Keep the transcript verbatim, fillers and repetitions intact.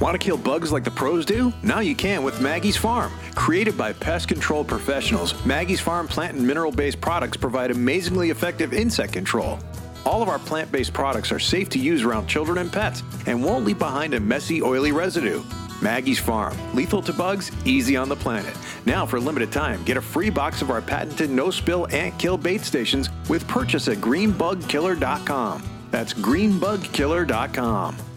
Want to kill bugs like the pros do? Now you can with Maggie's Farm. Created by pest control professionals, Maggie's Farm plant and mineral-based products provide amazingly effective insect control. All of our plant-based products are safe to use around children and pets and won't leave behind a messy, oily residue. Maggie's Farm. Lethal to bugs, easy on the planet. Now, for a limited time, get a free box of our patented no-spill ant kill bait stations with purchase at green bug killer dot com. That's green bug killer dot com.